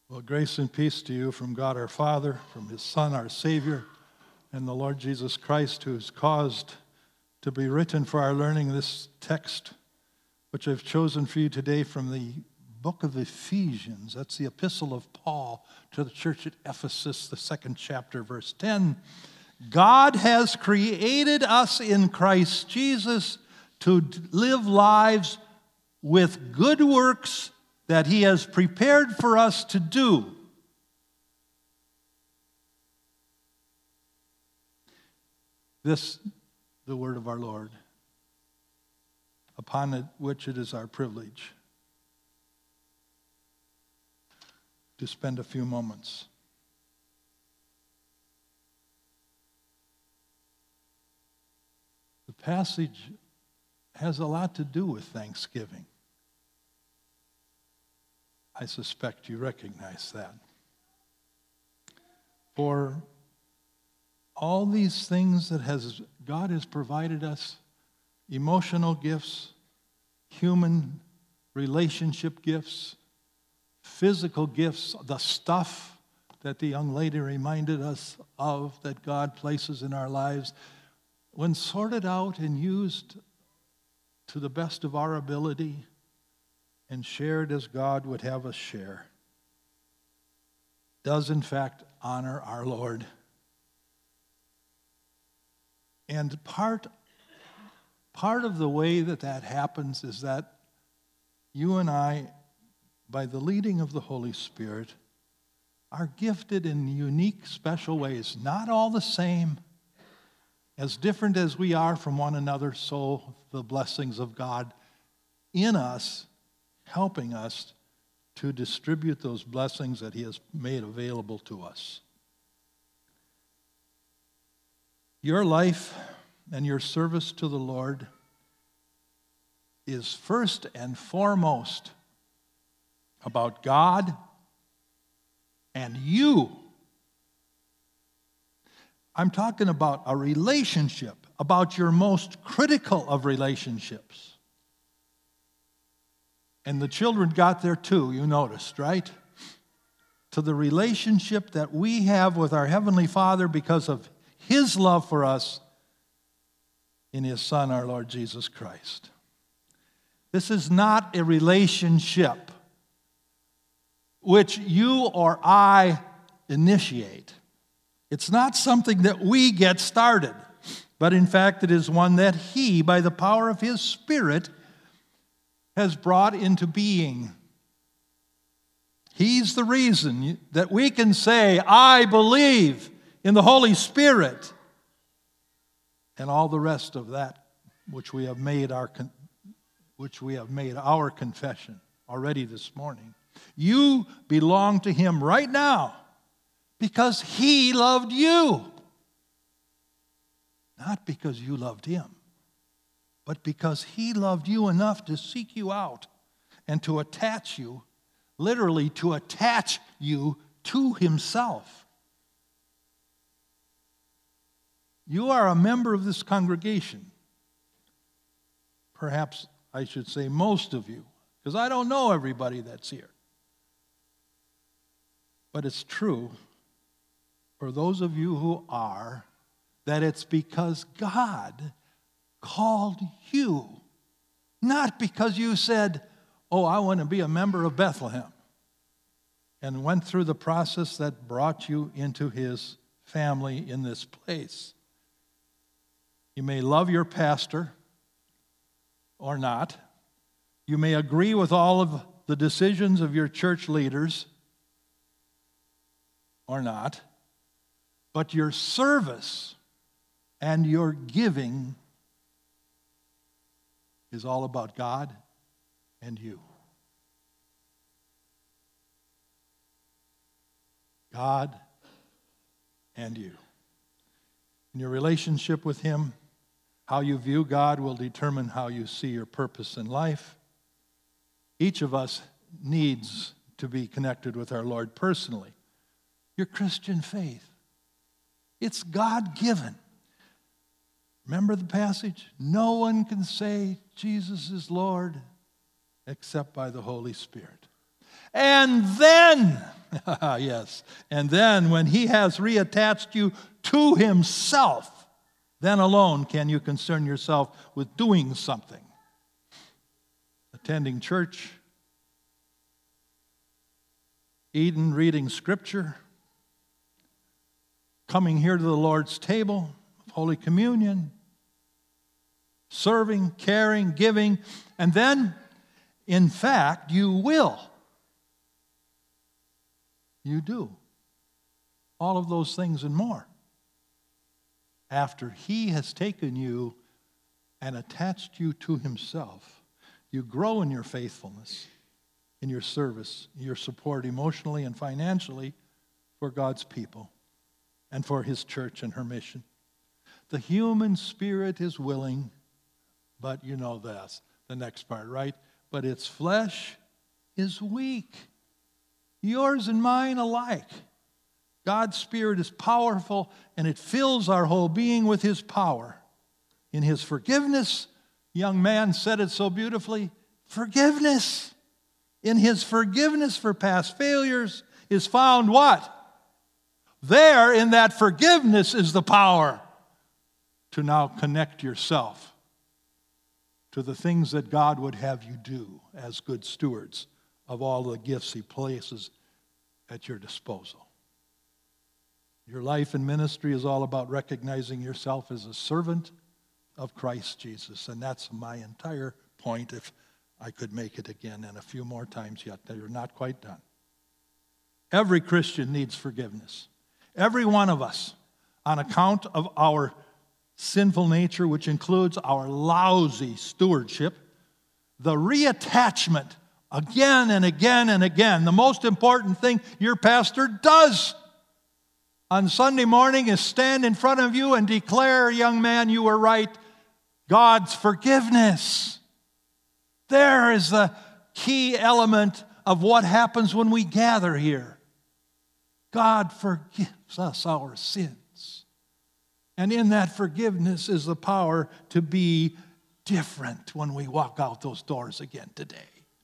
Well, grace and peace to you from God our Father, from his Son, our Savior, and the Lord Jesus Christ, who has caused to be written for our learning this text, which I've chosen for you today from the book of Ephesians. That's the epistle of Paul to the church at Ephesus, the 2nd chapter, verse 10. God has created us in Christ Jesus to live lives with good works that he has prepared for us to do. This, the word of our Lord, upon which it is our privilege to spend a few moments. The passage has a lot to do with Thanksgiving. I suspect you recognize that. For all these things that God has provided us, emotional gifts, human relationship gifts, physical gifts, the stuff that the young lady reminded us of that God places in our lives, when sorted out and used to the best of our ability, and shared as God would have us share, does in fact honor our Lord. And part of the way that happens is that you and I, by the leading of the Holy Spirit, are gifted in unique, special ways, not all the same, as different as we are from one another, so the blessings of God in us, helping us to distribute those blessings that he has made available to us. Your life and your service to the Lord is first and foremost about God and you. I'm talking about a relationship, about your most critical of relationships. And the children got there too, you noticed, right? To the relationship that we have with our Heavenly Father because of his love for us in his Son, our Lord Jesus Christ. This is not a relationship which you or I initiate. It's not something that we get started, but in fact it is one that he, by the power of his Spirit, has brought into being. He's the reason that we can say, I believe in the Holy Spirit, and all the rest of that which we have made our confession already this morning. You belong to him right now because he loved you, not because you loved him, but because he loved you enough to seek you out and to attach you, literally to attach you to himself. You are a member of this congregation. Perhaps I should say most of you, because I don't know everybody that's here. But it's true for those of you who are, that it's because God called you, not because you said, oh, I want to be a member of Bethlehem, and went through the process that brought you into his family in this place. You may love your pastor or not. You may agree with all of the decisions of your church leaders or not, but your service and your giving is all about God and you. God and you. In your relationship with him, how you view God will determine how you see your purpose in life. Each of us needs to be connected with our Lord personally. Your Christian faith, it's God-given. Remember the passage? No one can say Jesus is Lord except by the Holy Spirit. And then Yes. And then when he has reattached you to himself, then alone can you concern yourself with doing something. Attending church, eating, reading scripture, coming here to the Lord's table, Holy Communion, serving, caring, giving, and then, in fact, you will. You do. All of those things and more. After he has taken you and attached you to himself, you grow in your faithfulness, in your service, your support emotionally and financially for God's people and for his church and her mission. The human spirit is willing, but you know this, the next part, right? But its flesh is weak. Yours and mine alike. God's Spirit is powerful, and it fills our whole being with his power. In his forgiveness, young man said it so beautifully, forgiveness. In his forgiveness for past failures is found what? There, in that forgiveness, is the power to now connect yourself to the things that God would have you do as good stewards of all the gifts he places at your disposal. Your life and ministry is all about recognizing yourself as a servant of Christ Jesus. And that's my entire point, if I could make it again, and a few more times yet. You're not quite done. Every Christian needs forgiveness. Every one of us, on account of our sinful nature, which includes our lousy stewardship, the reattachment again and again and again. The most important thing your pastor does on Sunday morning is stand in front of you and declare, young man, you were right, God's forgiveness. There is the key element of what happens when we gather here. God forgives us our sins. And in that forgiveness is the power to be different when we walk out those doors again today.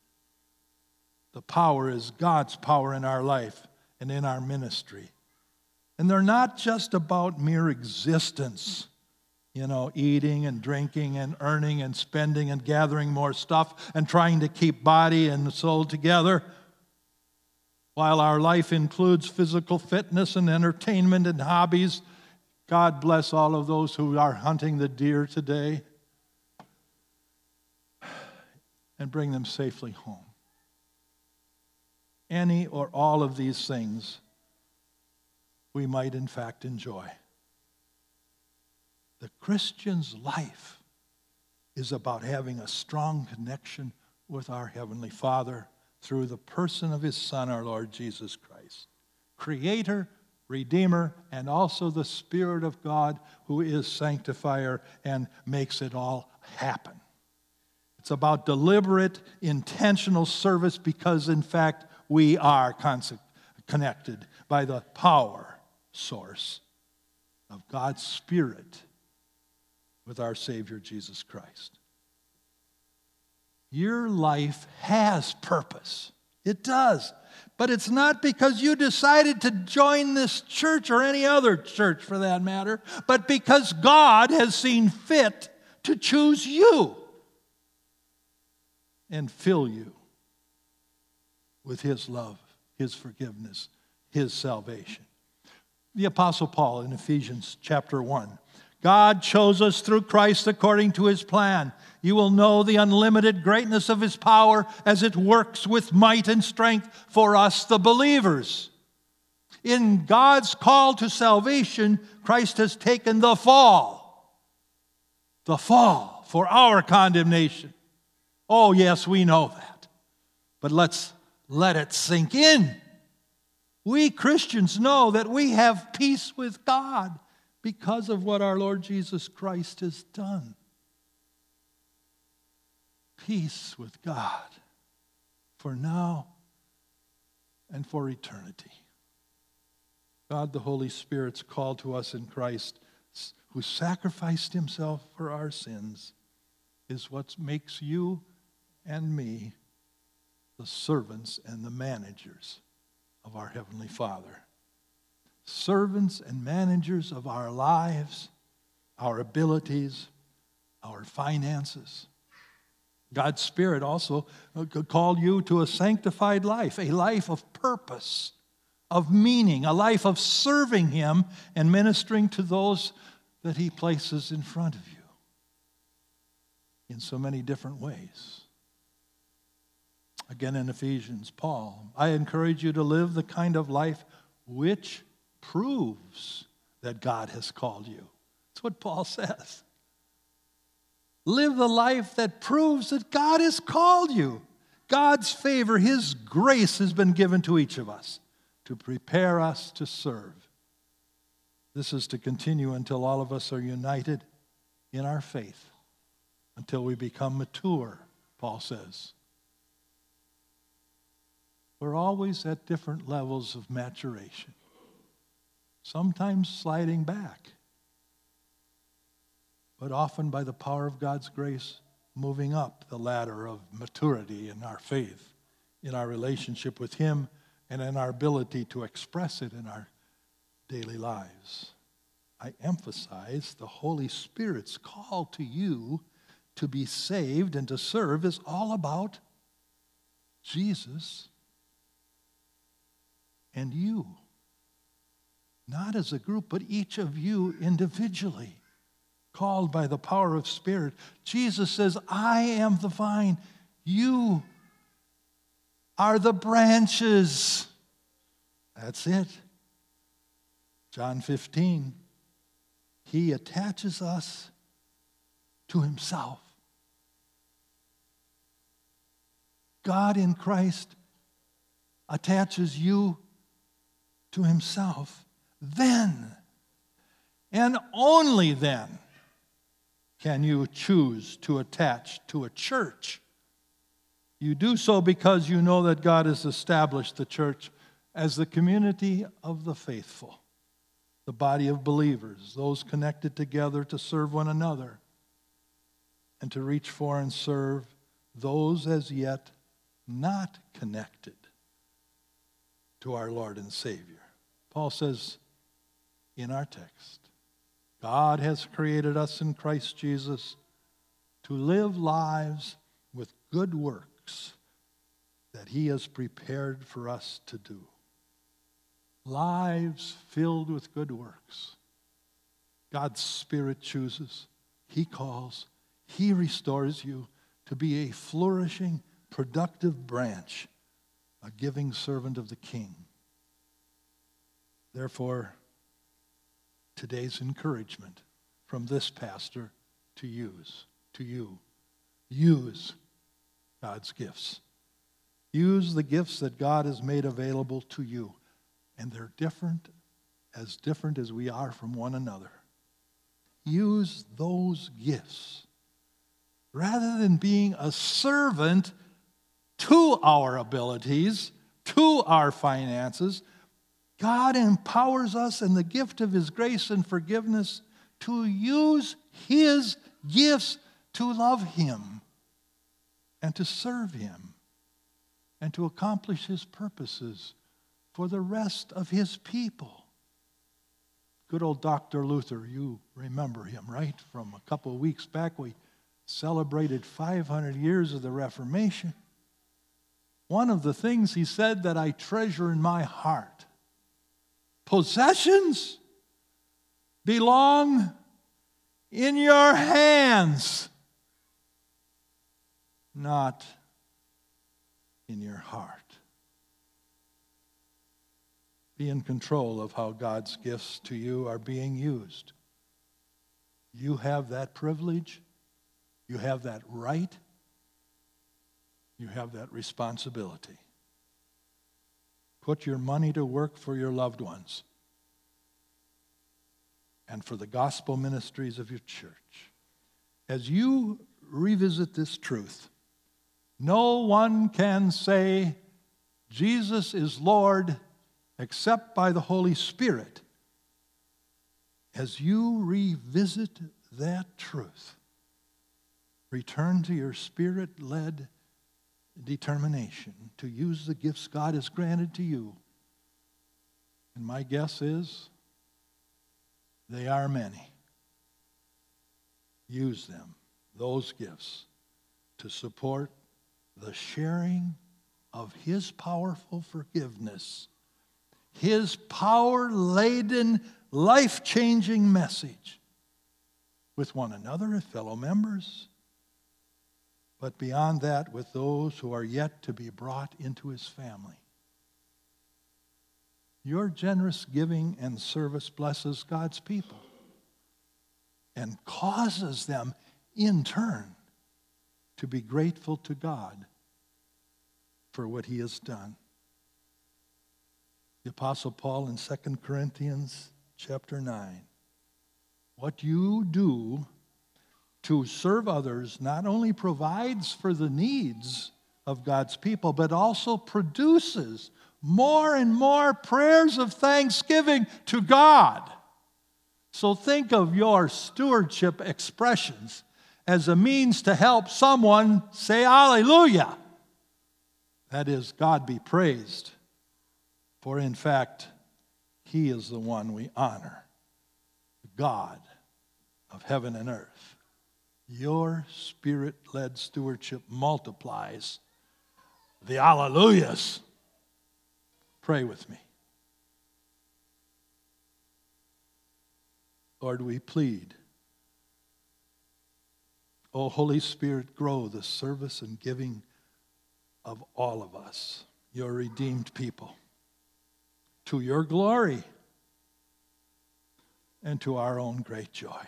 The power is God's power in our life and in our ministry. And they're not just about mere existence, eating and drinking and earning and spending and gathering more stuff and trying to keep body and soul together. While our life includes physical fitness and entertainment and hobbies, God bless all of those who are hunting the deer today and bring them safely home. Any or all of these things we might in fact enjoy. The Christian's life is about having a strong connection with our Heavenly Father through the person of his Son, our Lord Jesus Christ. Creator, Redeemer, and also the Spirit of God who is sanctifier and makes it all happen. It's about deliberate, intentional service because, in fact, we are connected by the power source of God's Spirit with our Savior Jesus Christ. Your life has purpose. It does. But it's not because you decided to join this church or any other church for that matter, but because God has seen fit to choose you and fill you with his love, his forgiveness, his salvation. The Apostle Paul in Ephesians chapter 1. God chose us through Christ according to his plan. You will know the unlimited greatness of his power as it works with might and strength for us, the believers. In God's call to salvation, Christ has taken the fall for our condemnation. Oh, yes, we know that. But let's let it sink in. We Christians know that we have peace with God because of what our Lord Jesus Christ has done. Peace with God for now and for eternity. God, the Holy Spirit's call to us in Christ, who sacrificed himself for our sins, is what makes you and me the servants and the managers of our Heavenly Father. Servants and managers of our lives, our abilities, our finances. God's Spirit also could call you to a sanctified life, a life of purpose, of meaning, a life of serving Him and ministering to those that He places in front of you in so many different ways. Again in Ephesians, Paul, I encourage you to live the kind of life which proves that God has called you. That's what Paul says. Live the life that proves that God has called you. God's favor, His grace has been given to each of us to prepare us to serve. This is to continue until all of us are united in our faith, until we become mature, Paul says. We're always at different levels of maturation, sometimes sliding back, but often by the power of God's grace, moving up the ladder of maturity in our faith, in our relationship with Him, and in our ability to express it in our daily lives. I emphasize the Holy Spirit's call to you to be saved and to serve is all about Jesus and you. Not as a group, but each of you individually, called by the power of Spirit. Jesus says, I am the vine, you are the branches. That's it. John 15, He attaches us to Himself. God in Christ attaches you to Himself. Then, and only then, can you choose to attach to a church. You do so because you know that God has established the church as the community of the faithful, the body of believers, those connected together to serve one another and to reach for and serve those as yet not connected to our Lord and Savior. Paul says in our text, God has created us in Christ Jesus to live lives with good works that He has prepared for us to do. Lives filled with good works. God's Spirit chooses, He calls, He restores you to be a flourishing, productive branch, a giving servant of the King. Therefore, today's encouragement from this pastor to you. Use God's gifts. Use the gifts that God has made available to you. And they're different as we are from one another. Use those gifts. Rather than being a servant to our abilities, to our finances, God empowers us in the gift of His grace and forgiveness to use His gifts to love Him and to serve Him and to accomplish His purposes for the rest of His people. Good old Dr. Luther, you remember him, right? From a couple of weeks back, we celebrated 500 years of the Reformation. One of the things he said that I treasure in my heart, possessions belong in your hands, not in your heart. Be in control of how God's gifts to you are being used. You have that privilege. You have that right. You have that responsibility. Put your money to work for your loved ones and for the gospel ministries of your church. As you revisit this truth, no one can say Jesus is Lord except by the Holy Spirit. As you revisit that truth, return to your Spirit-led determination to use the gifts God has granted to you And my guess is they are many. Use them, those gifts, to support the sharing of His powerful forgiveness, His power-laden, life-changing message with one another as fellow members, but beyond that, with those who are yet to be brought into His family. Your generous giving and service blesses God's people and causes them, in turn, to be grateful to God for what He has done. The Apostle Paul in 2 Corinthians chapter 9, what you do to serve others not only provides for the needs of God's people, but also produces more and more prayers of thanksgiving to God. So think of your stewardship expressions as a means to help someone say hallelujah. That is, God be praised. For in fact, He is the one we honor, the God of heaven and earth. Your Spirit-led stewardship multiplies the hallelujahs. Pray with me. Lord, we plead, O Holy Spirit, grow the service and giving of all of us, your redeemed people, to your glory and to our own great joy.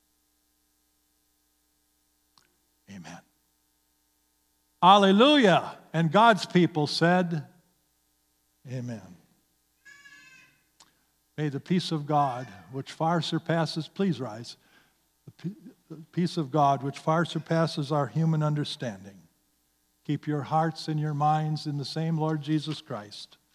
Amen. Hallelujah. And God's people said, amen. May the peace of God, which far surpasses, please rise, the peace of God, which far surpasses our human understanding, keep your hearts and your minds in the same Lord Jesus Christ.